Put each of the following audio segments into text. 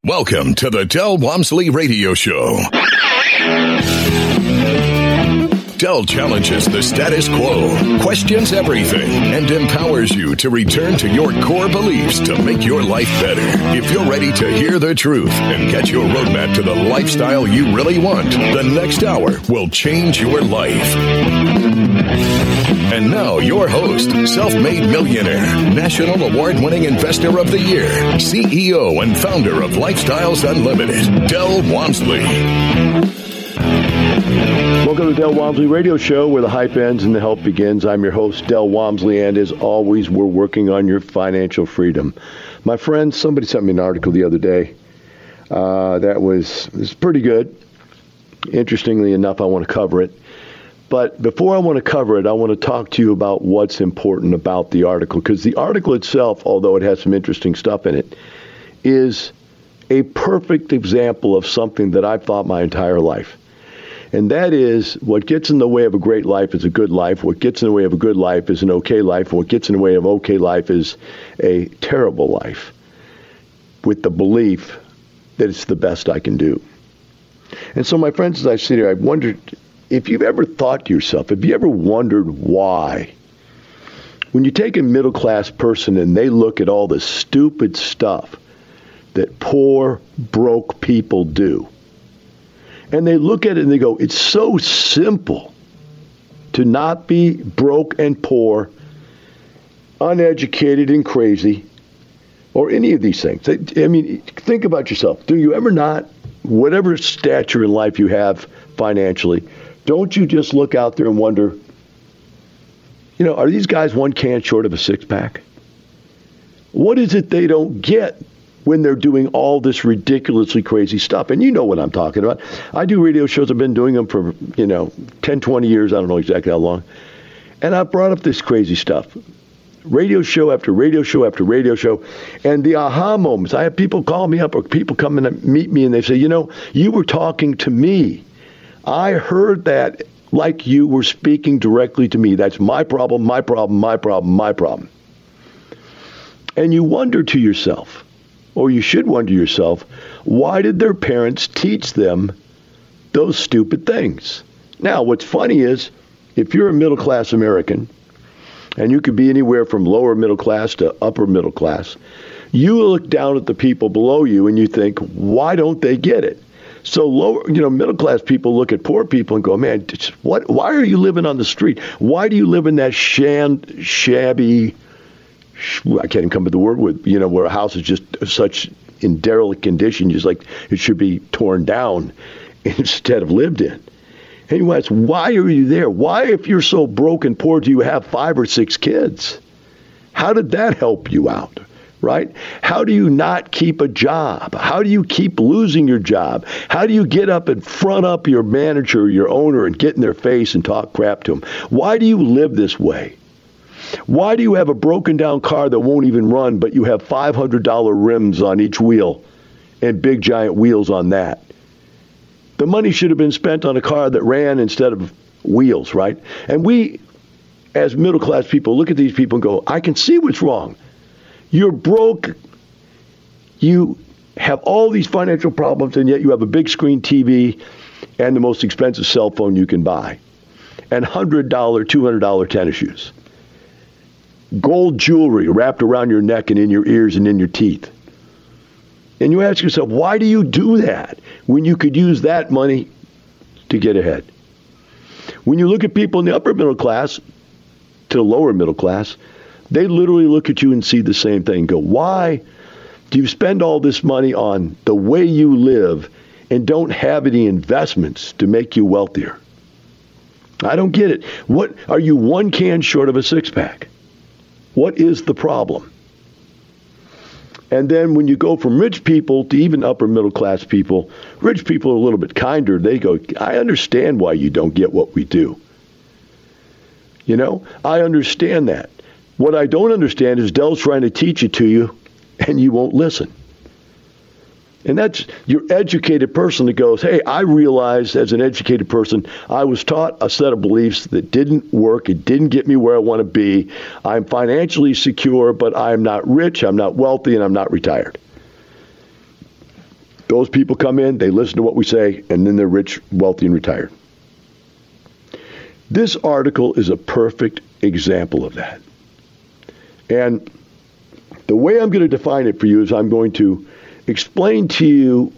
Welcome to the Del Walmsley Radio Show. Del challenges the status quo, questions everything, and empowers you to return to your core beliefs to make your life better. If you're ready to hear the truth and get your roadmap to the lifestyle you really want, the next hour will change your life. And now, your host, self-made millionaire, national award-winning investor of the year, CEO and founder of Lifestyles Unlimited, Del Walmsley. Welcome to the Del Walmsley Radio Show, where the hype ends and the help begins. I'm your host, Del Walmsley, and as always, we're working on your financial freedom. My friends, somebody sent me an article the other day that was pretty good. Interestingly enough, I want to cover it. But before I want to cover it, I want to talk to you about what's important about the article, because the article itself, although it has some interesting stuff in it, is a perfect example of something that I've thought my entire life. And that is, what gets in the way of a great life is a good life. What gets in the way of a good life is an okay life. What gets in the way of okay life is a terrible life, with the belief that it's the best I can do. And so, my friends, as I sit here, I've wondered if you've ever thought to yourself, have you ever wondered why? When you take a middle-class person and they look at all the stupid stuff that poor, broke people do, and they look at it and they go, it's so simple to not be broke and poor, uneducated and crazy, or any of these things. I mean, think about yourself. Do you ever not, whatever stature in life you have financially, don't you just look out there and wonder, you know, are these guys one can short of a six-pack? What is it they don't get when they're doing all this ridiculously crazy stuff? And you know what I'm talking about. I do radio shows. I've been doing them for, 10, 20 years. I don't know exactly how long. And I've brought up this crazy stuff. Radio show after radio show after radio show. And the aha moments, I have people call me up or people come in and meet me and they say, you were talking to me. I heard that like you were speaking directly to me. That's my problem, my problem, my problem, my problem. And you wonder to yourself, or you should wonder yourself, why did their parents teach them those stupid things? Now, what's funny is, if you're a middle-class American, and you could be anywhere from lower middle class to upper middle class, you look down at the people below you and you think, why don't they get it? So lower, middle-class people look at poor people and go, man, why are you living on the street? Why do you live in that shabby, I can't even come up with the word, where a house is just such in derelict condition, just like it should be torn down instead of lived in. And you ask, why are you there? Why, if you're so broke and poor, do you have 5 or 6 kids? How did that help you out? Right? How do you not keep a job? How do you keep losing your job? How do you get up and front up your manager, your owner, and get in their face and talk crap to them? Why do you live this way? Why do you have a broken down car that won't even run, but you have $500 rims on each wheel and big giant wheels on that? The money should have been spent on a car that ran instead of wheels, right? And we, as middle class people, look at these people and go, I can see what's wrong. You're broke, you have all these financial problems, and yet you have a big screen TV and the most expensive cell phone you can buy, and $100, $200 tennis shoes, gold jewelry wrapped around your neck and in your ears and in your teeth. And you ask yourself, why do you do that when you could use that money to get ahead? When you look at people in the upper middle class to the lower middle class, they literally look at you and see the same thing. Go, why do you spend all this money on the way you live and don't have any investments to make you wealthier? I don't get it. What are you one can short of a six-pack? What is the problem? And then when you go from rich people to even upper middle class people, rich people are a little bit kinder. They go, I understand why you don't get what we do. I understand that. What I don't understand is Del's trying to teach it to you, and you won't listen. And that's your educated person that goes, hey, I realized as an educated person, I was taught a set of beliefs that didn't work. It didn't get me where I want to be. I'm financially secure, but I'm not rich, I'm not wealthy, and I'm not retired. Those people come in, they listen to what we say, and then they're rich, wealthy, and retired. This article is a perfect example of that. And the way I'm going to define it for you is I'm going to explain to you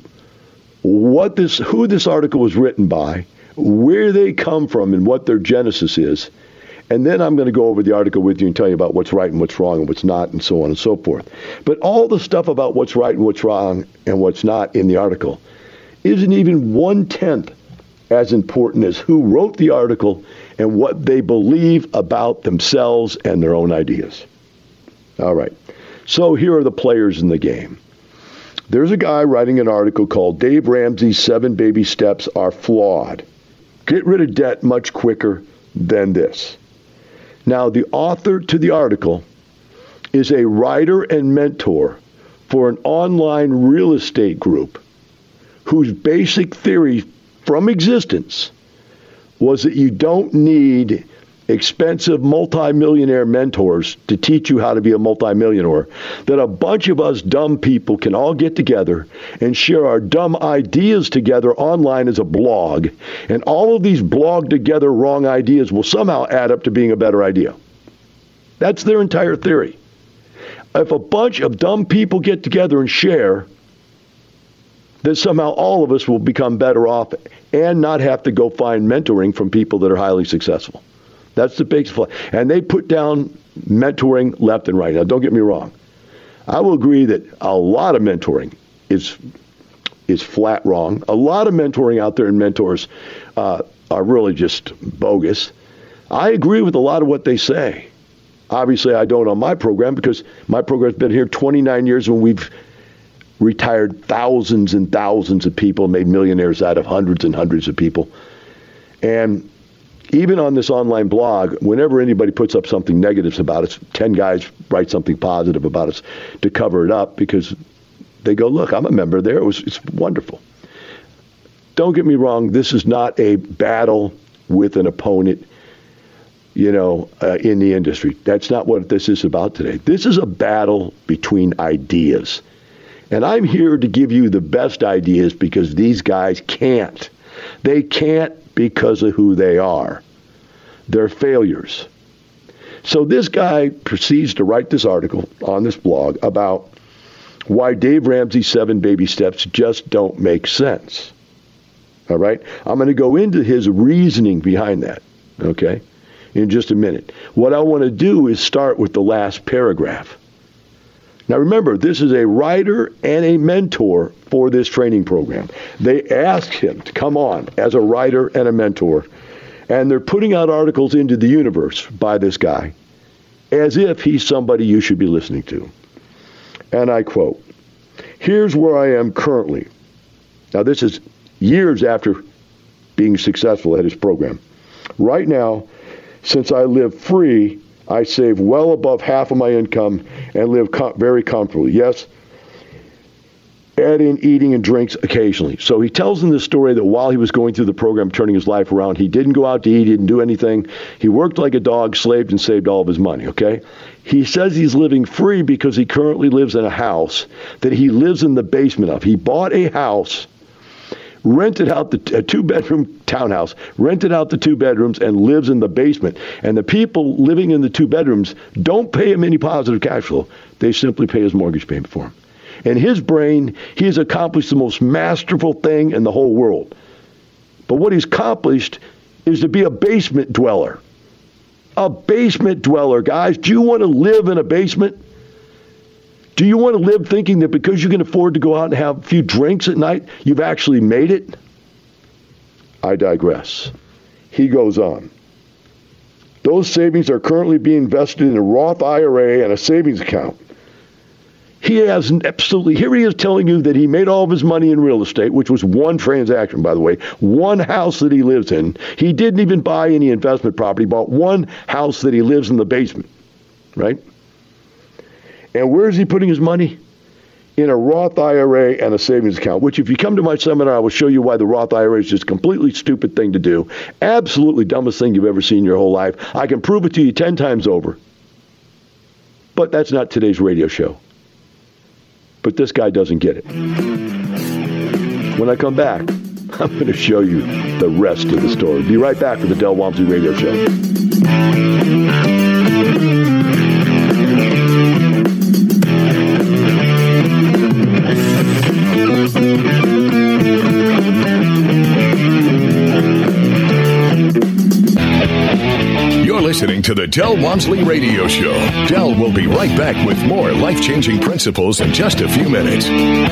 who this article was written by, where they come from, and what their genesis is. And then I'm going to go over the article with you and tell you about what's right and what's wrong and what's not and so on and so forth. But all the stuff about what's right and what's wrong and what's not in the article isn't even 1/10 as important as who wrote the article and what they believe about themselves and their own ideas. All right. So here are the players in the game. There's a guy writing an article called Dave Ramsey's 7 Baby Steps Are Flawed. Get rid of debt much quicker than this. Now, the author to the article is a writer and mentor for an online real estate group whose basic theory from existence was that you don't need expensive multimillionaire mentors to teach you how to be a multimillionaire, that a bunch of us dumb people can all get together and share our dumb ideas together online as a blog, and all of these blog together wrong ideas will somehow add up to being a better idea. That's their entire theory. If a bunch of dumb people get together and share, that somehow all of us will become better off and not have to go find mentoring from people that are highly successful. That's the big flaw. And they put down mentoring left and right. Now, don't get me wrong. I will agree that a lot of mentoring is flat wrong. A lot of mentoring out there and mentors are really just bogus. I agree with a lot of what they say. Obviously, I don't on my program because my program's been here 29 years and we've retired thousands and thousands of people, made millionaires out of hundreds and hundreds of people. And even on this online blog, whenever anybody puts up something negative about us, 10 guys write something positive about us to cover it up because they go, look, I'm a member there. It's wonderful. Don't get me wrong. This is not a battle with an opponent, in the industry. That's not what this is about today. This is a battle between ideas. And I'm here to give you the best ideas because these guys can't. They can't because of who they are. They're failures. So this guy proceeds to write this article on this blog about why Dave Ramsey's 7 Baby Steps just don't make sense. All right? I'm going to go into his reasoning behind that, okay, in just a minute. What I want to do is start with the last paragraph. Now remember, this is a writer and a mentor for this training program. They asked him to come on as a writer and a mentor, and they're putting out articles into the universe by this guy as if he's somebody you should be listening to. And I quote, "Here's where I am currently." Now this is years after being successful at his program. "Right now, since I live free, I save well above half of my income and live very comfortably. Yes, add in eating and drinks occasionally." So he tells them the story that while he was going through the program, turning his life around, he didn't go out to eat, he didn't do anything. He worked like a dog, slaved and saved all of his money, okay? He says he's living free because he currently lives in a house that he lives in the basement of. He bought a house, rented out a 2-bedroom townhouse, rented out the 2 bedrooms, and lives in the basement. And the people living in the 2 bedrooms don't pay him any positive cash flow. They simply pay his mortgage payment for him. In his brain, he has accomplished the most masterful thing in the whole world. But what he's accomplished is to be a basement dweller. A basement dweller, guys. Do you want to live in a basement? Do you want to live thinking that because you can afford to go out and have a few drinks at night, you've actually made it? I digress. He goes on. "Those savings are currently being invested in a Roth IRA and a savings account." He has absolutely, here he is telling you that he made all of his money in real estate, which was one transaction, by the way, one house that he lives in. He didn't even buy any investment property, bought one house that he lives in the basement, right? And where is he putting his money? In a Roth IRA and a savings account, which if you come to my seminar, I will show you why the Roth IRA is just a completely stupid thing to do. Absolutely dumbest thing you've ever seen in your whole life. I can prove it to you 10 times over. But that's not today's radio show. But this guy doesn't get it. When I come back, I'm going to show you the rest of the story. Be right back with the Del Walmsley Radio Show. You're listening to the Del Walmsley Radio Show. Del will be right back with more life-changing principles in just a few minutes.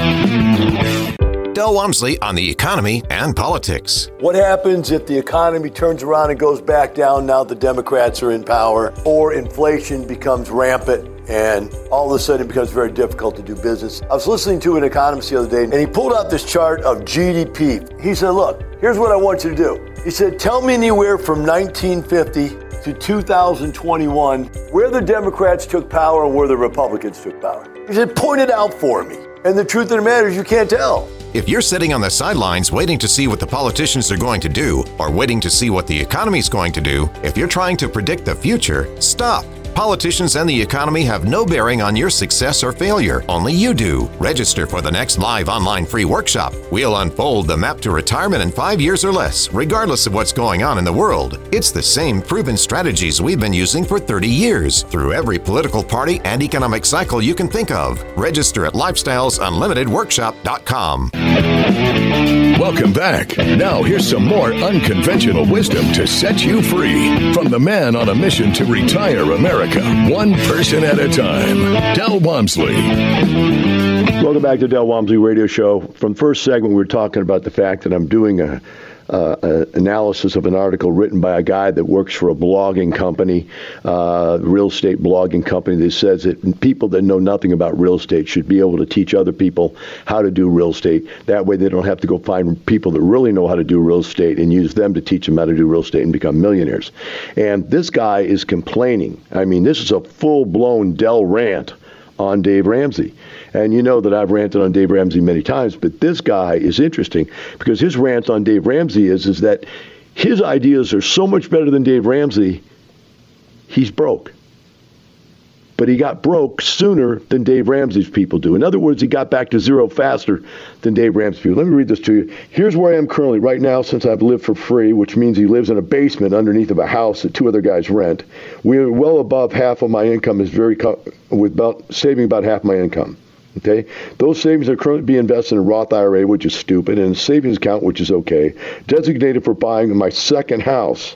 Del Walmsley on the economy and politics. What happens if the economy turns around and goes back down now the Democrats are in power, or inflation becomes rampant and all of a sudden it becomes very difficult to do business? I was listening to an economist the other day, and he pulled out this chart of GDP. He said, look, here's what I want you to do. He said, tell me anywhere from 1950 to 2021 where the Democrats took power and where the Republicans took power. He said, point it out for me. And the truth of the matter is you can't tell. If you're sitting on the sidelines waiting to see what the politicians are going to do, or waiting to see what the economy's going to do, if you're trying to predict the future, stop. Politicians and the economy have no bearing on your success or failure. Only you do. Register for the next live online free workshop. We'll unfold the map to retirement in 5 years or less, regardless of what's going on in the world. It's the same proven strategies we've been using for 30 years, through every political party and economic cycle you can think of. Register at lifestylesunlimitedworkshop.com. Welcome back. Now here's some more unconventional wisdom to set you free from the man on a mission to retire America, one person at a time, Del Walmsley. Welcome back to Del Walmsley Radio Show. From the first segment, we were talking about the fact that I'm doing a analysis of an article written by a guy that works for a blogging company, real estate blogging company, that says that people that know nothing about real estate should be able to teach other people how to do real estate. That way they don't have to go find people that really know how to do real estate and use them to teach them how to do real estate and become millionaires. And this guy is complaining. I mean, this is a full-blown Del rant on Dave Ramsey. And you know that I've ranted on Dave Ramsey many times, but this guy is interesting because his rant on Dave Ramsey is that his ideas are so much better than Dave Ramsey, he's broke. But he got broke sooner than Dave Ramsey's people do. In other words, he got back to zero faster than Dave Ramsey's people. Let me read this to you. Here's where I am currently right now since I've lived for free, which means he lives in a basement underneath of a house that two other guys rent. We're well above half of my income is saving about half my income. Okay, those savings are currently being invested in a Roth IRA, which is stupid, and a savings account, which is okay, designated for buying my second house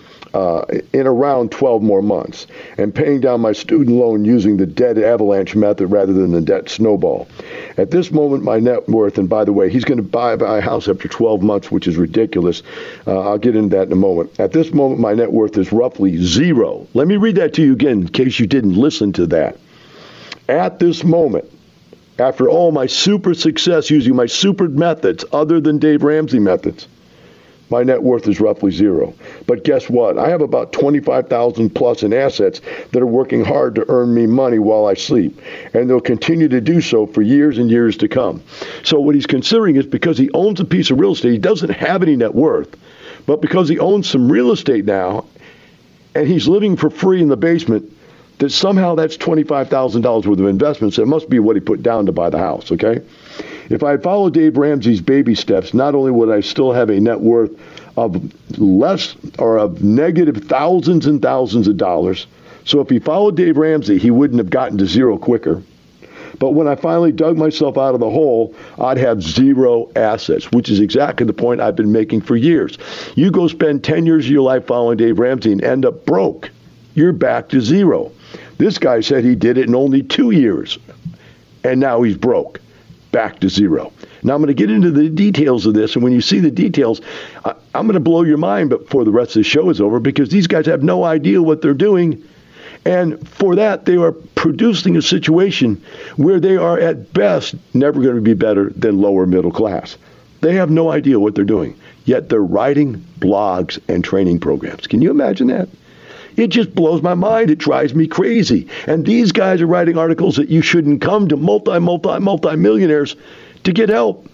in around 12 more months, and paying down my student loan using the debt avalanche method rather than the debt snowball. At this moment, my net worth, and by the way, he's going to buy a house after 12 months, which is ridiculous. I'll get into that in a moment. At this moment, my net worth is roughly zero. Let me read that to you again in case you didn't listen to that. At this moment, after all my super success using my super methods other than Dave Ramsey methods, my net worth is roughly zero. But guess what? I have about $25,000 plus in assets that are working hard to earn me money while I sleep. And they'll continue to do so for years and years to come. So what he's considering is because he owns a piece of real estate, he doesn't have any net worth. But because he owns some real estate now, and he's living for free in the basement, that somehow that's $25,000 worth of investments. It must be what he put down to buy the house, okay? If I had followed Dave Ramsey's baby steps, not only would I still have a net worth of less or of negative thousands and thousands of dollars. So if he followed Dave Ramsey, he wouldn't have gotten to zero quicker. But when I finally dug myself out of the hole, I'd have zero assets, which is exactly the point I've been making for years. You go spend 10 years of your life following Dave Ramsey and end up broke. You're back to zero. This guy said he did it in only 2 years, and now he's broke, back to zero. Now, I'm going to get into the details of this, and when you see the details, I'm going to blow your mind before the rest of the show is over, because these guys have no idea what they're doing, and for that, they are producing a situation where they are, at best, never going to be better than lower middle class. They have no idea what they're doing, yet they're writing blogs and training programs. Can you imagine that? It just blows my mind. It drives me crazy. And these guys are writing articles that you shouldn't come to multi-millionaires to get help.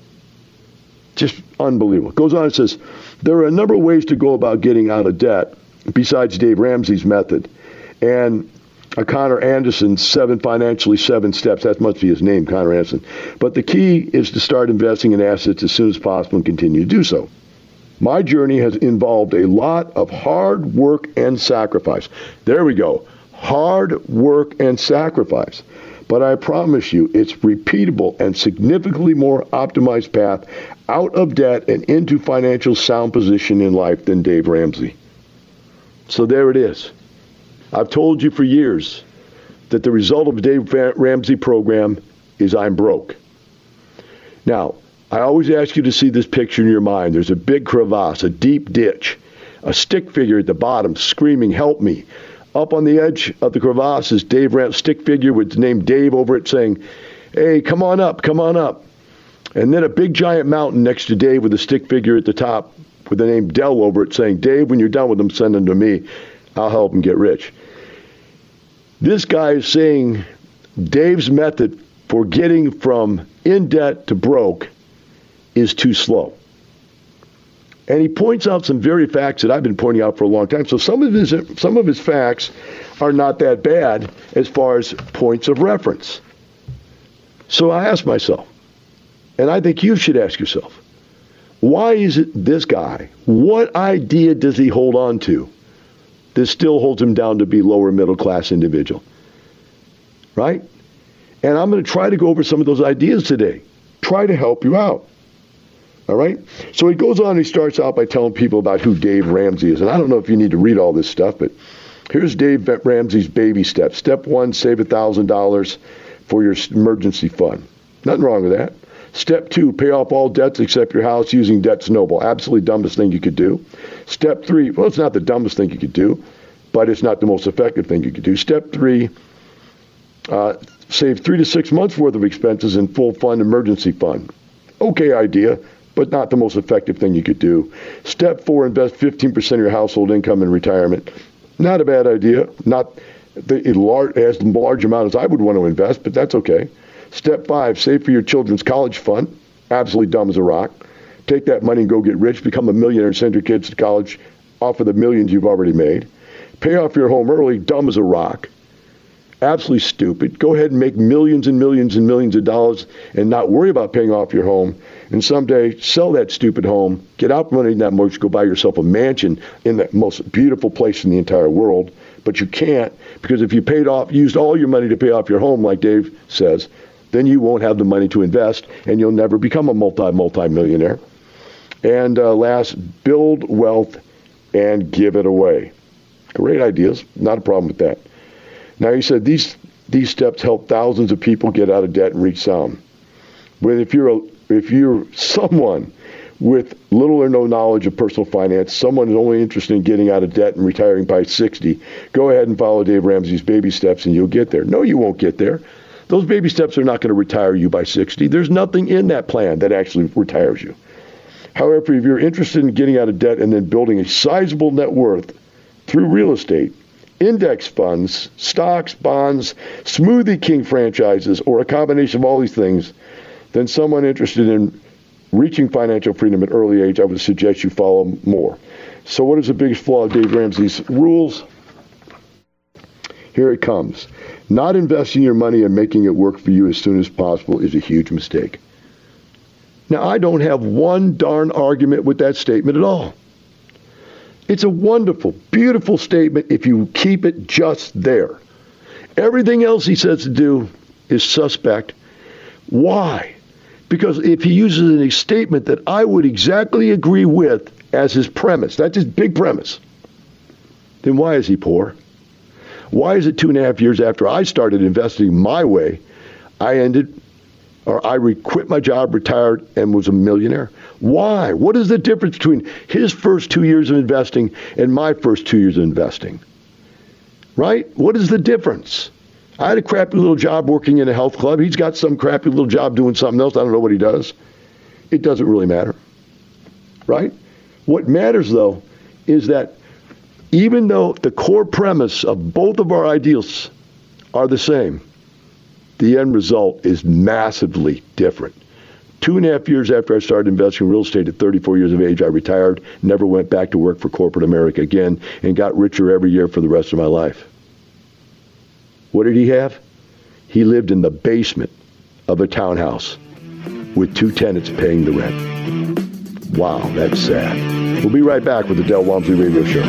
Just unbelievable. It goes on and says, there are a number of ways to go about getting out of debt besides Dave Ramsey's method. And Connor Anderson's 7 steps. That must be his name, Connor Anderson. But the key is to start investing in assets as soon as possible and continue to do so. My journey has involved a lot of hard work and sacrifice. There we go. Hard work and sacrifice. But I promise you, it's repeatable and significantly more optimized path out of debt and into financial sound position in life than Dave Ramsey. So there it is. I've told you for years that the result of the Dave Ramsey program is I'm broke. Now, I always ask you to see this picture in your mind. There's a big crevasse, a deep ditch, a stick figure at the bottom screaming, "Help me." Up on the edge of the crevasse is Dave Ramsey, stick figure with the name Dave over it saying, "Hey, come on up, come on up." And then a big giant mountain next to Dave with a stick figure at the top with the name Dell over it saying, "Dave, when you're done with them, send them to me. I'll help him get rich." This guy is saying Dave's method for getting from in debt to broke is too slow. And he points out some very facts that I've been pointing out for a long time. So some of his facts are not that bad as far as points of reference. So I ask myself, and I think you should ask yourself, why is it this guy, what idea does he hold on to that still holds him down to be lower middle class individual? Right? And I'm going to try to go over some of those ideas today. Try to help you out. All right? So he goes on, he starts out by telling people about who Dave Ramsey is. And I don't know if you need to read all this stuff, but here's Dave Ramsey's baby steps. Step 1, save $1,000 for your emergency fund. Nothing wrong with that. Step 2, pay off all debts except your house using Debt Snowball. Absolutely dumbest thing you could do. Step 3, well, it's not the dumbest thing you could do, but it's not the most effective thing you could do. Step 3, save 3 to 6 months worth of expenses in full fund emergency fund. Okay idea, but not the most effective thing you could do. Step 4, invest 15% of your household income in retirement. Not a bad idea. Not as large amount as I would want to invest, but that's okay. Step 5, save for your children's college fund. Absolutely dumb as a rock. Take that money and go get rich, become a millionaire and send your kids to college off of the millions you've already made. Pay off your home early, dumb as a rock. Absolutely stupid. Go ahead and make millions and millions and millions of dollars and not worry about paying off your home. And someday sell that stupid home, get out from underneath that mortgage, go buy yourself a mansion in the most beautiful place in the entire world. But you can't, because if you used all your money to pay off your home, like Dave says, then you won't have the money to invest and you'll never become a multi-millionaire. And last, build wealth and give it away. Great ideas. Not a problem with that. Now, he said these steps help thousands of people get out of debt and reach sound. But if you're someone with little or no knowledge of personal finance, someone who's only interested in getting out of debt and retiring by 60, go ahead and follow Dave Ramsey's baby steps and you'll get there. No, you won't get there. Those baby steps are not going to retire you by 60. There's nothing in that plan that actually retires you. However, if you're interested in getting out of debt and then building a sizable net worth through real estate, index funds, stocks, bonds, Smoothie King franchises, or a combination of all these things, then someone interested in reaching financial freedom at an early age, I would suggest you follow more. So what is the biggest flaw of Dave Ramsey's rules? Here it comes. Not investing your money and making it work for you as soon as possible is a huge mistake. Now, I don't have one darn argument with that statement at all. It's a wonderful, beautiful statement if you keep it just there. Everything else he says to do is suspect. Why? Because if he uses a statement that I would exactly agree with as his premise, that's his big premise, then why is he poor? Why is it 2.5 years after I started investing my way, I quit my job, retired, and was a millionaire? Why? What is the difference between his first 2 years of investing and my first 2 years of investing? Right? What is the difference? I had a crappy little job working in a health club. He's got some crappy little job doing something else. I don't know what he does. It doesn't really matter. Right? What matters, though, is that even though the core premise of both of our ideals are the same, the end result is massively different. 2.5 years after I started investing in real estate at 34 years of age, I retired, never went back to work for corporate America again, and got richer every year for the rest of my life. What did he have? He lived in the basement of a townhouse with 2 tenants paying the rent. Wow, that's sad. We'll be right back with the Del Walmsley Radio Show.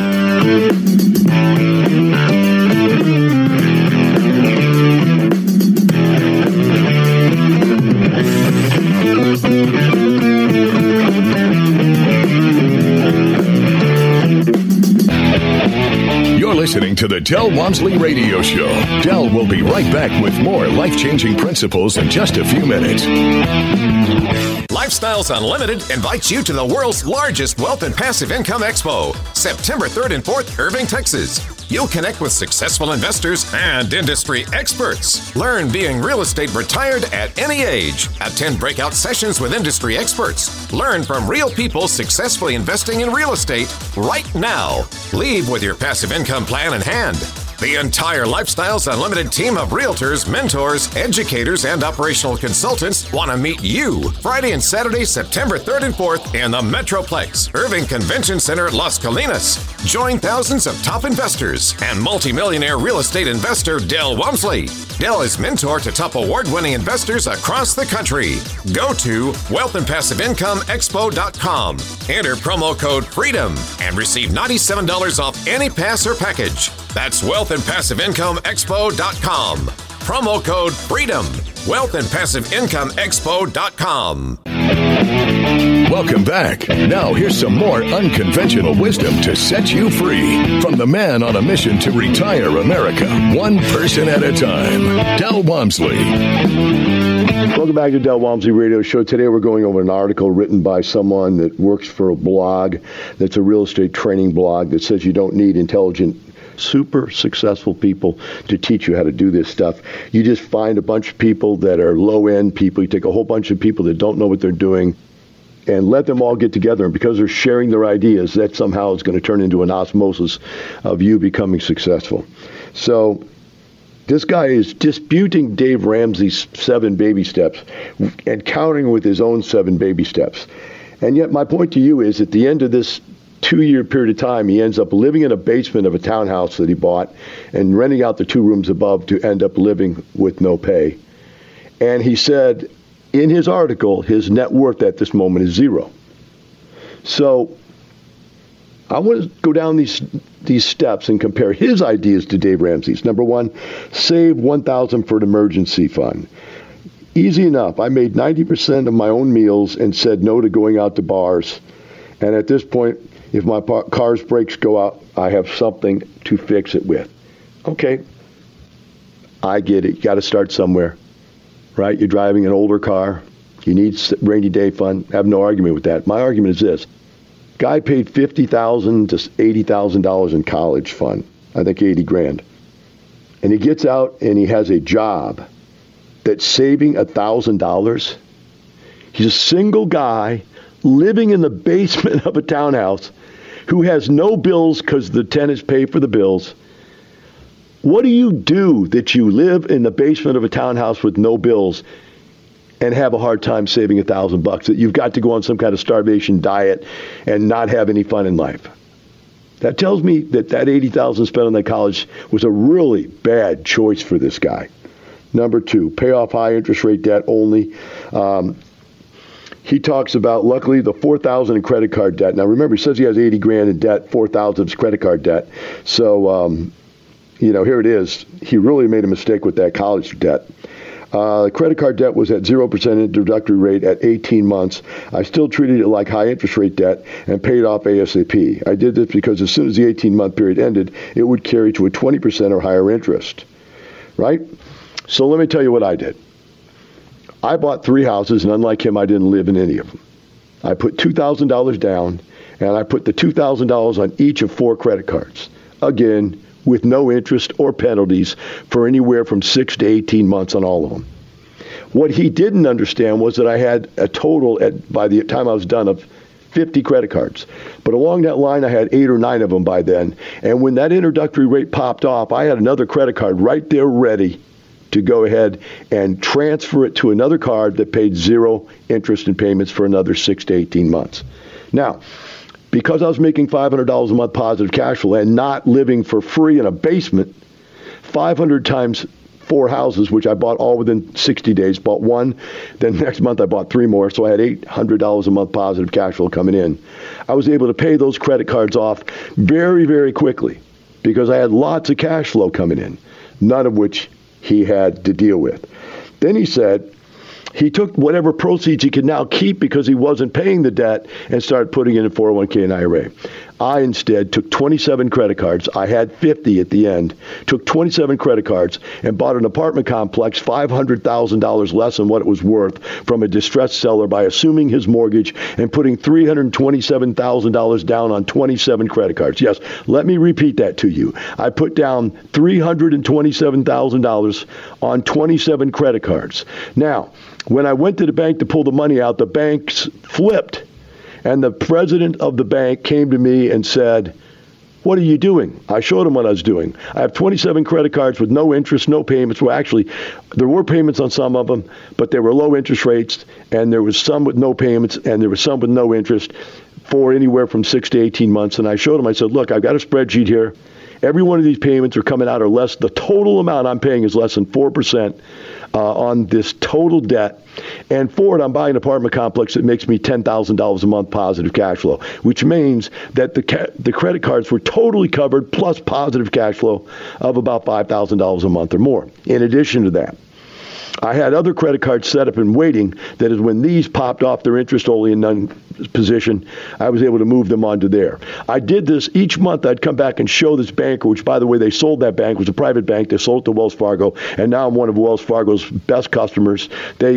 You're listening to the Del Walmsley Radio Show. Del will be right back with more life-changing principles in just a few minutes. Lifestyles Unlimited invites you to the world's largest wealth and passive income expo, September 3rd and 4th, Irving, Texas. You'll connect with successful investors and industry experts. Learn being real estate retired at any age. Attend breakout sessions with industry experts. Learn from real people successfully investing in real estate right now. Leave with your passive income plan in hand. The entire Lifestyles Unlimited team of realtors, mentors, educators, and operational consultants want to meet you Friday and Saturday, September 3rd and 4th in the Metroplex, Irving Convention Center, Las Colinas. Join thousands of top investors and multimillionaire real estate investor Del Walmsley. Del is mentor to top award-winning investors across the country. Go to wealthandpassiveincomeexpo.com. Enter promo code FREEDOM and receive $97 off any pass or package. That's wealthandpassiveincomeexpo.com. Promo code FREEDOM. wealthandpassiveincomeexpo.com. Welcome back. Now here's some more unconventional wisdom to set you free from the man on a mission to retire America, one person at a time, Del Walmsley. Welcome back to Del Walmsley Radio Show. Today we're going over an article written by someone that works for a blog that's a real estate training blog that says you don't need intelligent, super successful people to teach you how to do this stuff. You just find a bunch of people that are low-end people. You take a whole bunch of people that don't know what they're doing and let them all get together. And because they're sharing their ideas, that somehow is going to turn into an osmosis of you becoming successful. So this guy is disputing Dave Ramsey's 7 baby steps and countering with his own 7 baby steps. And yet my point to you is at the end of this 2-year period of time, he ends up living in a basement of a townhouse that he bought and renting out the 2 rooms above to end up living with no pay. And he said in his article, his net worth at this moment is 0. So I want to go down these steps and compare his ideas to Dave Ramsey's. Number 1, save $1,000 for an emergency fund. Easy enough. I made 90% of my own meals and said no to going out to bars. And at this point, if my car's brakes go out, I have something to fix it with. Okay, I get it. You got to start somewhere, right? You're driving an older car. You need rainy day fund. I have no argument with that. My argument is this. Guy paid $50,000 to $80,000 in college fund. I think $80,000. And he gets out and he has a job that's saving $1,000. He's a single guy living in the basement of a townhouse who has no bills because the tenants pay for the bills. What do you do that you live in the basement of a townhouse with no bills and have a hard time saving $1,000 that you've got to go on some kind of starvation diet and not have any fun in life? That tells me that $80,000 spent on that college was a really bad choice for this guy. Number 2, pay off high interest rate debt only. He talks about, luckily, the $4,000 in credit card debt. Now, remember, he says he has $80,000 in debt, $4,000 is credit card debt. So, here it is. He really made a mistake with that college debt. Credit card debt was at 0% introductory rate at 18 months. I still treated it like high interest rate debt and paid off ASAP. I did this because as soon as the 18-month period ended, it would carry to a 20% or higher interest, right? So let me tell you what I did. I bought 3 houses, and unlike him, I didn't live in any of them. I put $2,000 down, and I put the $2,000 on each of 4 credit cards. Again, with no interest or penalties for anywhere from 6 to 18 months on all of them. What he didn't understand was that I had a total, by the time I was done, of 50 credit cards. But along that line, I had 8 or 9 of them by then. And when that introductory rate popped off, I had another credit card right there ready to go ahead and transfer it to another card that paid 0 interest and payments for another 6 to 18 months. Now, because I was making $500 a month positive cash flow and not living for free in a basement, 500 times 4 houses, which I bought all within 60 days. Bought one, then next month I bought 3 more, so I had $800 a month positive cash flow coming in. I was able to pay those credit cards off very, very quickly because I had lots of cash flow coming in, none of which he had to deal with. Then he said he took whatever proceeds he could now keep because he wasn't paying the debt and started putting it in a 401k and IRA. I instead took 27 credit cards. I had 50 at the end. Took 27 credit cards and bought an apartment complex $500,000 less than what it was worth from a distressed seller by assuming his mortgage and putting $327,000 down on 27 credit cards. Yes, let me repeat that to you. I put down $327,000 on 27 credit cards. Now, when I went to the bank to pull the money out, the banks flipped. And the president of the bank came to me and said, "What are you doing?" I showed him what I was doing. I have 27 credit cards with no interest, no payments. Well, actually, there were payments on some of them, but they were low interest rates, and there was some with no payments, and there was some with no interest for anywhere from 6 to 18 months. And I showed him, I said, "Look, I've got a spreadsheet here. Every one of these payments are coming out or less. The total amount I'm paying is less than 4% on this total debt. And for it, I'm buying an apartment complex that makes me $10,000 a month positive cash flow, which means that the credit cards were totally covered plus positive cash flow of about $5,000 a month or more. In addition to that, I had other credit cards set up and waiting. That is, when these popped off their interest only in none position, I was able to move them onto there. I did this each month. I'd come back and show this banker, which, by the way, they sold that bank. It was a private bank. They sold it to Wells Fargo, and now I'm one of Wells Fargo's best customers. They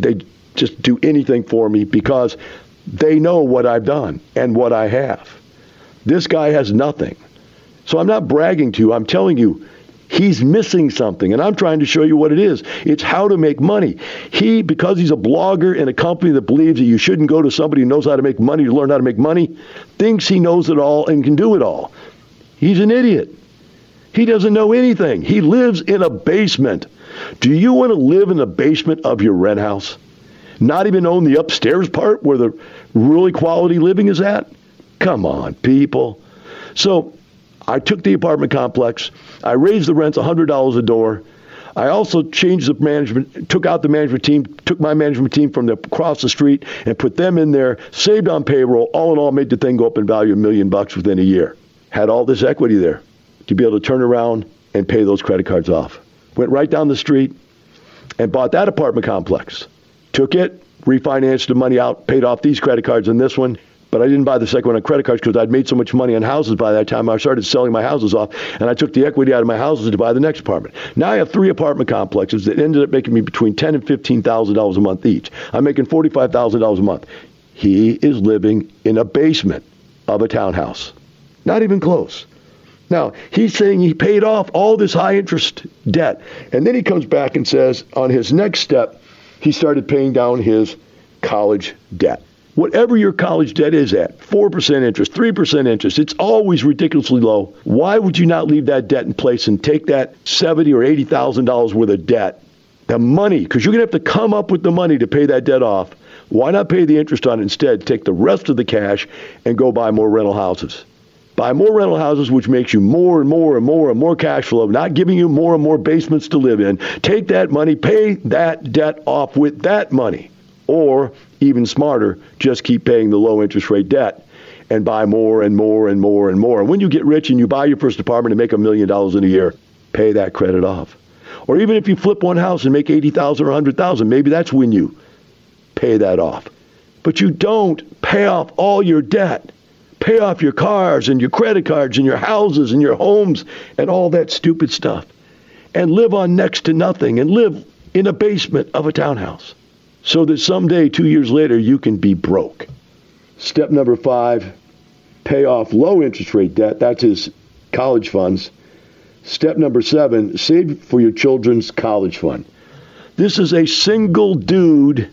just do anything for me because they know what I've done and what I have. This guy has nothing. So I'm not bragging to you. I'm telling you, he's missing something, and I'm trying to show you what it is. It's how to make money. He, because he's a blogger in a company that believes that you shouldn't go to somebody who knows how to make money to learn how to make money, thinks he knows it all and can do it all. He's an idiot. He doesn't know anything. He lives in a basement. Do you want to live in the basement of your rent house? Not even own the upstairs part where the really quality living is at? Come on, people. So I took the apartment complex. I raised the rents $100 a door. I also changed the management, took out the management team, took my management team from across the street and put them in there, saved on payroll. All in all, made the thing go up in value $1 million within a year. Had all this equity there to be able to turn around and pay those credit cards off. Went right down the street and bought that apartment complex. Took it, refinanced the money out, paid off these credit cards and this one. But I didn't buy the second one on credit cards because I'd made so much money on houses by that time. I started selling my houses off, and I took the equity out of my houses to buy the next apartment. Now I have 3 apartment complexes that ended up making me between $10,000 and $15,000 a month each. I'm making $45,000 a month. He is living in a basement of a townhouse. Not even close. Now, he's saying he paid off all this high-interest debt, and then he comes back and says on his next step, he started paying down his college debt. Whatever your college debt is at, 4% interest, 3% interest, it's always ridiculously low. Why would you not leave that debt in place and take that $70,000 or $80,000 worth of debt, the money, because you're going to have to come up with the money to pay that debt off. Why not pay the interest on it instead? Take the rest of the cash and go buy more rental houses. Buy more rental houses, which makes you more and more and more and more cash flow, not giving you more and more basements to live in. Take that money, pay that debt off with that money. Or, even smarter, just keep paying the low interest rate debt and buy more and more and more and more. And when you get rich and you buy your first apartment and make $1 million in a year, pay that credit off. Or even if you flip one house and make $80,000 or $100,000, maybe that's when you pay that off. But you don't pay off all your debt. Pay off your cars and your credit cards and your houses and your homes and all that stupid stuff. And live on next to nothing and live in a basement of a townhouse. So that someday, 2 years later, you can be broke. Step number 5, pay off low interest rate debt. That's his college funds. Step number 7, save for your children's college fund. This is a single dude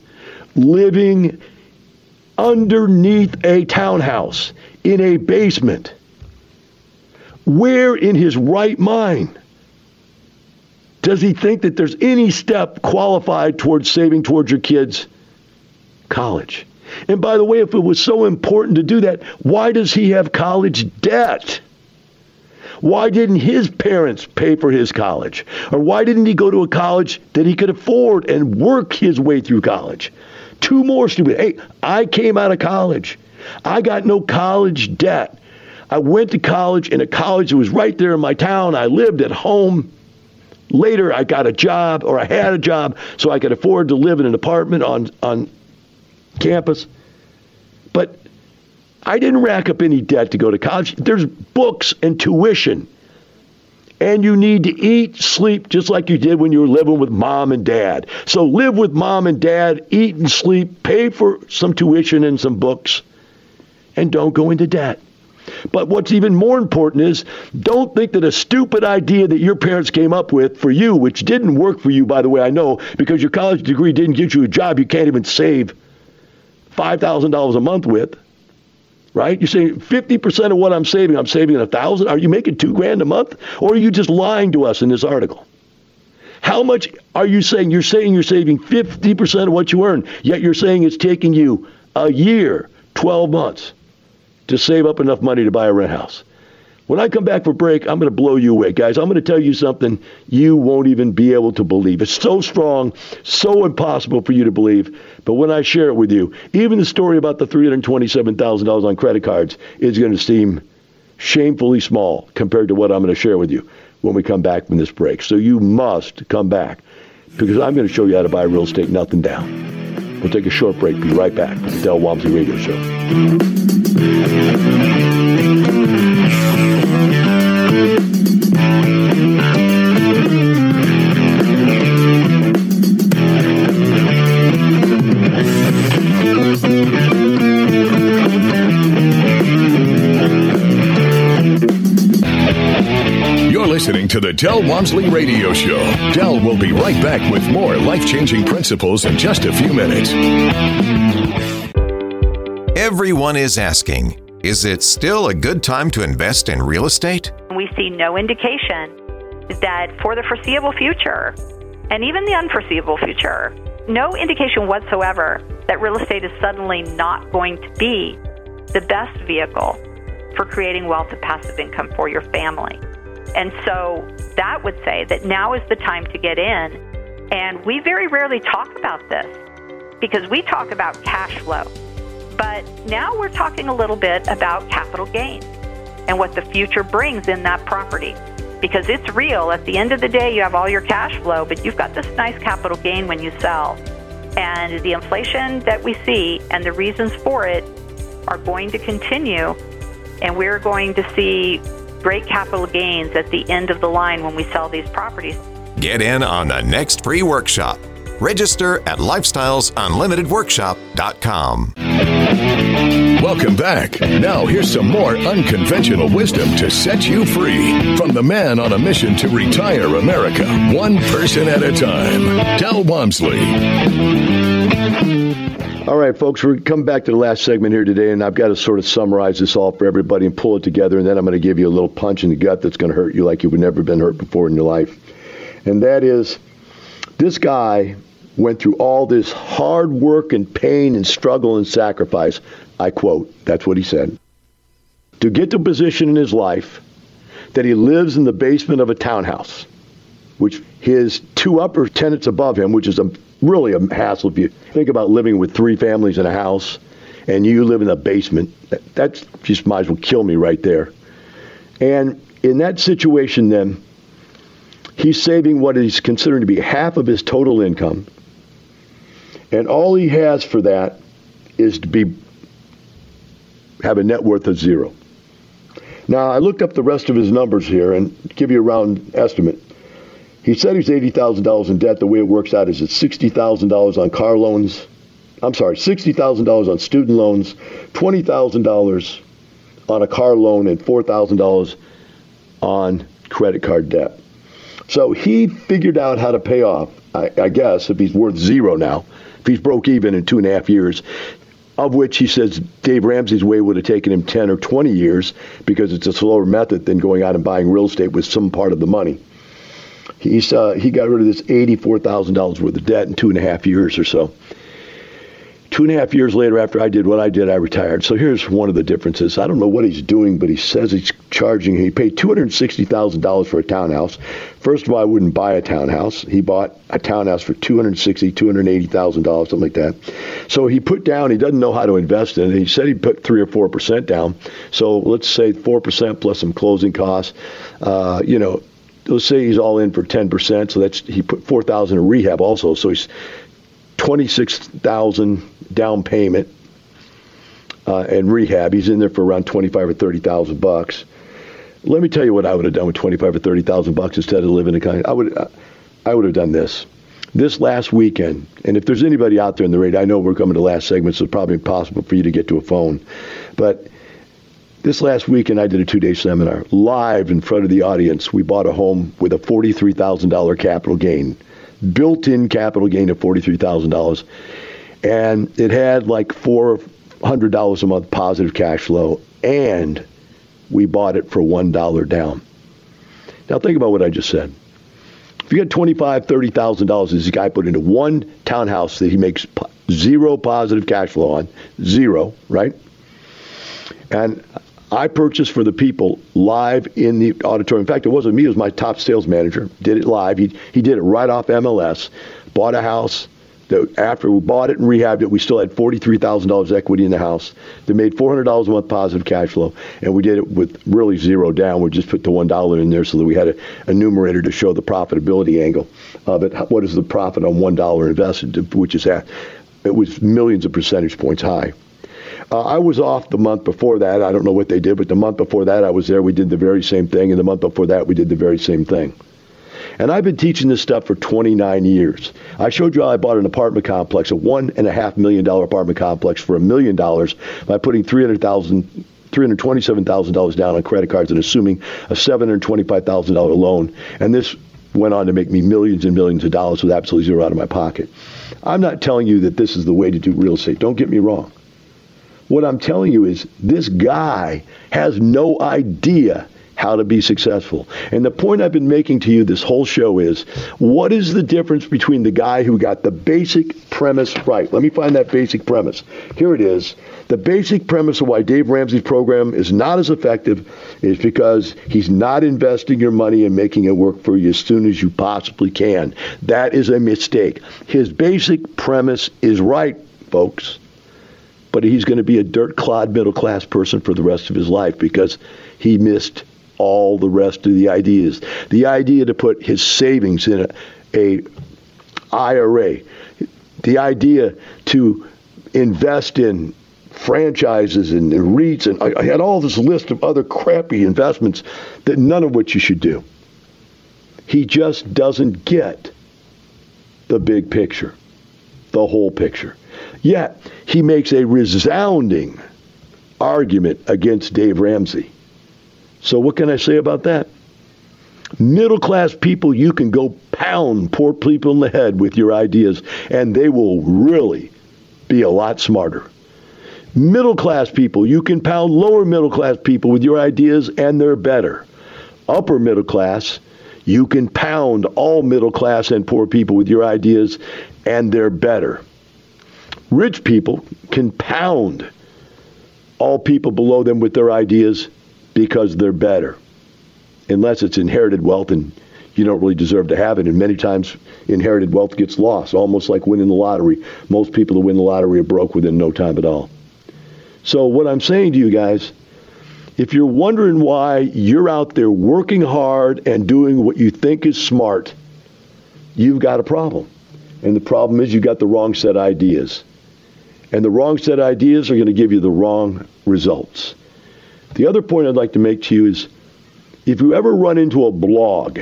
living underneath a townhouse in a basement. Where in his right mind does he think that there's any step qualified towards saving towards your kids' college? And by the way, if it was so important to do that, why does he have college debt? Why didn't his parents pay for his college? Or why didn't he go to a college that he could afford and work his way through college? Two more stupid. Hey, I came out of college. I got no college debt. I went to college in a college that was right there in my town. I lived at home. Later, I got a job, or I had a job, so I could afford to live in an apartment on campus. But I didn't rack up any debt to go to college. There's books and tuition. And you need to eat, sleep, just like you did when you were living with mom and dad. So live with mom and dad, eat and sleep, pay for some tuition and some books, and don't go into debt. But what's even more important is, don't think that a stupid idea that your parents came up with for you, which didn't work for you, by the way, I know, because your college degree didn't get you a job you can't even save $5,000 a month with, right? You're saying 50% of what I'm saving $1,000. Are you making $2,000 a month? Or are you just lying to us in this article? How much are you saying? You're saying you're saving 50% of what you earn, yet you're saying it's taking you a year, 12 months. To save up enough money to buy a rent house. When I come back for break, I'm going to blow you away. Guys, I'm going to tell you something you won't even be able to believe. It's so strong, so impossible for you to believe. But when I share it with you, even the story about the $327,000 on credit cards is going to seem shamefully small compared to what I'm going to share with you when we come back from this break. So you must come back, because I'm going to show you how to buy real estate nothing down. We'll take a short break. Be right back with the Del Walmsley Radio Show. You're listening to the Del Walmsley Radio Show. Del will be right back with more life-changing principles in just a few minutes. Everyone is asking, is it still a good time to invest in real estate? We see no indication that for the foreseeable future, and even the unforeseeable future, no indication whatsoever that real estate is suddenly not going to be the best vehicle for creating wealth and passive income for your family. And so that would say that now is the time to get in. And we very rarely talk about this because we talk about cash flow. But now we're talking a little bit about capital gains and what the future brings in that property. Because it's real. At the end of the day, you have all your cash flow, but you've got this nice capital gain when you sell. And the inflation that we see and the reasons for it are going to continue. And we're going to see great capital gains at the end of the line when we sell these properties. Get in on the next free workshop. Register at lifestylesunlimitedworkshop.com. Welcome back. Now here's some more unconventional wisdom to set you free from the man on a mission to retire America, one person at a time, Del Walmsley. All right, folks, we're coming back to the last segment here today, and I've got to sort of summarize this all for everybody and pull it together, and then I'm going to give you a little punch in the gut that's going to hurt you like you've never been hurt before in your life. And that is, this guy went through all this hard work and pain and struggle and sacrifice, I quote, that's what he said, to get to a position in his life that he lives in the basement of a townhouse, which his two upper tenants above him, which is really a hassle if you think about living with three families in a house and you live in a basement. That just might as well kill me right there. And in that situation then, he's saving what he's considering to be half of his total income. And all he has for that is to have a net worth of zero. Now, I looked up the rest of his numbers here and give you a round estimate. He said he's $80,000 in debt. The way it works out is it's $60,000 on car loans. I'm sorry, $60,000 on student loans, $20,000 on a car loan, and $4,000 on credit card debt. So he figured out how to pay off, I guess, if he's worth zero now, if he's broke even in 2.5 years, of which he says Dave Ramsey's way would have taken him 10 or 20 years because it's a slower method than going out and buying real estate with some part of the money. He got rid of this $84,000 worth of debt in 2.5 years or so. 2.5 years later, after I did what I did, I retired. So here's one of the differences. I don't know what he's doing, but he says he's charging. He paid $260,000 for a townhouse. First of all, I wouldn't buy a townhouse. He bought a townhouse for $260,000, $280,000, something like that. So he put down, he doesn't know how to invest in it. He said he put 3 or 4% down. So let's say 4% plus some closing costs. Let's say he's all in for 10%. So he put $4,000 in rehab also. So he's $26,000 down payment and rehab. He's in there for around $25,000 or $30,000. Let me tell you what I would have done with $25,000 or $30,000 instead of living in kind. I would have done this last weekend. And if there's anybody out there in the radio, I know we're coming to the last segment, so it's probably impossible for you to get to a phone. But this last weekend, I did a 2-day seminar live in front of the audience. We bought a home with a $43,000 capital gain. Built-in capital gain of $43,000, and it had like $400 a month positive cash flow, and we bought it for $1 down. Now think about what I just said. If you get $25,000, $30,000, this guy put into one townhouse that he makes zero positive cash flow on, zero, right? And I purchased for the people live in the auditorium. In fact, it wasn't me. It was my top sales manager. Did it live. He did it right off MLS. Bought a house. After we bought it and rehabbed it, we still had $43,000 equity in the house. They made $400 a month positive cash flow, and we did it with really zero down. We just put the $1 in there so that we had a numerator to show the profitability angle of it. What is the profit on $1 invested, which is it was millions of percentage points high. I was off the month before that. I don't know what they did, but the month before that I was there. We did the very same thing, and the month before that we did the very same thing. And I've been teaching this stuff for 29 years. I showed you how I bought an apartment complex, a $1.5 million apartment complex for $1 million by putting $327,000 down on credit cards and assuming a $725,000 loan. And this went on to make me millions and millions of dollars with absolutely zero out of my pocket. I'm not telling you that this is the way to do real estate. Don't get me wrong. What I'm telling you is this guy has no idea how to be successful. And the point I've been making to you this whole show is, what is the difference between the guy who got the basic premise right? Let me find that basic premise. Here it is. The basic premise of why Dave Ramsey's program is not as effective is because he's not investing your money and making it work for you as soon as you possibly can. That is a mistake. His basic premise is right, folks. But he's going to be a dirt clod middle class person for the rest of his life because he missed all the rest of the ideas. The idea to put his savings in a IRA, the idea to invest in franchises and REITs, and I had all this list of other crappy investments that none of which you should do. He just doesn't get the big picture, the whole picture. Yet, he makes a resounding argument against Dave Ramsey. So what can I say about that? Middle-class people, you can go pound poor people in the head with your ideas, and they will really be a lot smarter. Middle-class people, you can pound lower middle-class people with your ideas, and they're better. Upper middle class, you can pound all middle class and poor people with your ideas, and they're better. Rich people can pound all people below them with their ideas because they're better. Unless it's inherited wealth and you don't really deserve to have it. And many times inherited wealth gets lost, almost like winning the lottery. Most people who win the lottery are broke within no time at all. So what I'm saying to you guys, if you're wondering why you're out there working hard and doing what you think is smart, you've got a problem. And the problem is you've got the wrong set of ideas. And the wrong set of ideas are going to give you the wrong results. The other point I'd like to make to you is, if you ever run into a blog,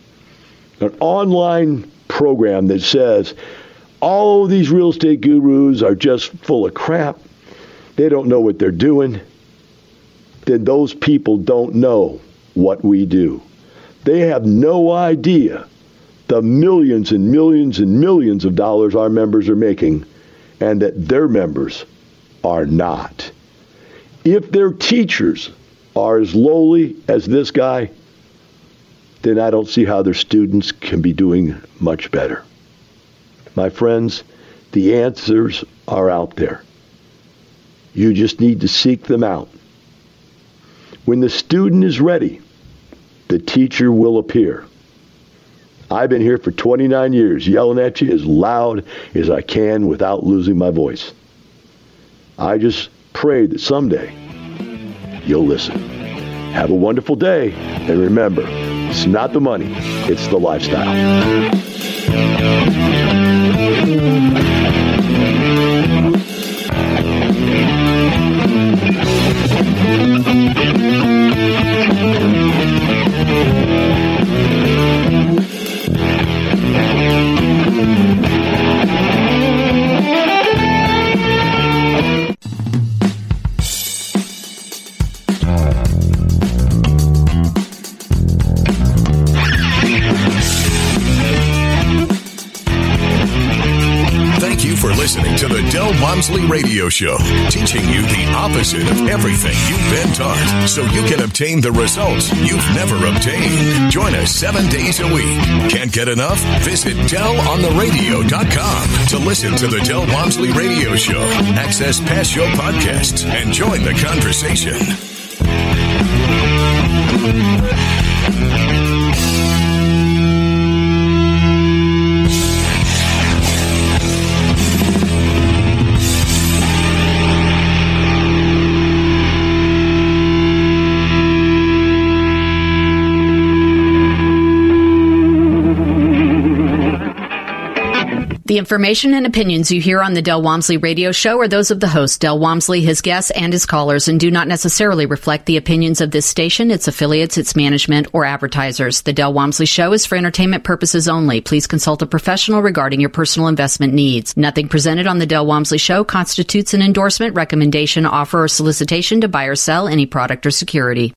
an online program that says, all these real estate gurus are just full of crap, they don't know what they're doing, then those people don't know what we do. They have no idea the millions and millions and millions of dollars our members are making, and that their members are not. If their teachers are as lowly as this guy, then I don't see how their students can be doing much better. My friends, the answers are out there. You just need to seek them out. When the student is ready, the teacher will appear. I've been here for 29 years, yelling at you as loud as I can without losing my voice. I just pray that someday you'll listen. Have a wonderful day, and remember, it's not the money, it's the lifestyle. Listening to the Del Walmsley Radio Show, teaching you the opposite of everything you've been taught, so you can obtain the results you've never obtained. Join us 7 days a week. Can't get enough? Visit DelOnTheRadio.com to listen to the Del Walmsley Radio Show, access past show podcasts, and join the conversation. The information and opinions you hear on the Del Walmsley Radio Show are those of the host, Del Walmsley, his guests, and his callers, and do not necessarily reflect the opinions of this station, its affiliates, its management, or advertisers. The Del Walmsley Show is for entertainment purposes only. Please consult a professional regarding your personal investment needs. Nothing presented on the Del Walmsley Show constitutes an endorsement, recommendation, offer, or solicitation to buy or sell any product or security.